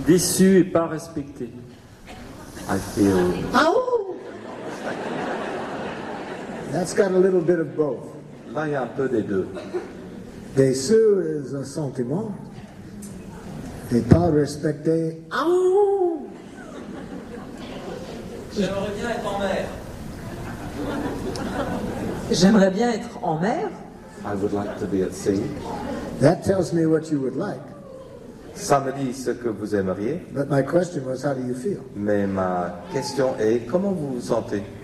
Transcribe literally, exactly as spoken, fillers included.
Déçu et pas respecté. I feel Oh! That's got a little bit of both. là il y a un peu des deux. Déçu is un sentiment. Et pas respecté. Oh! J'aimerais bien être en mer. J'aimerais bien être en mer. I would like to be at sea. That tells me what you would like. Ça me dit ce que vous aimeriez, But my question was, how do you feel? mais ma question est comment vous vous sentez?